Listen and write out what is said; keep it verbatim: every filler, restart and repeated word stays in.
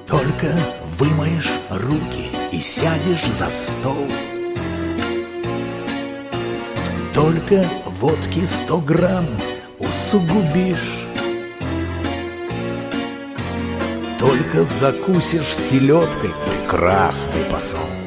Только вымоешь руки и сядешь за стол. Только водки сто грамм усугубишь. Только закусишь селедкой — прекрасный посол.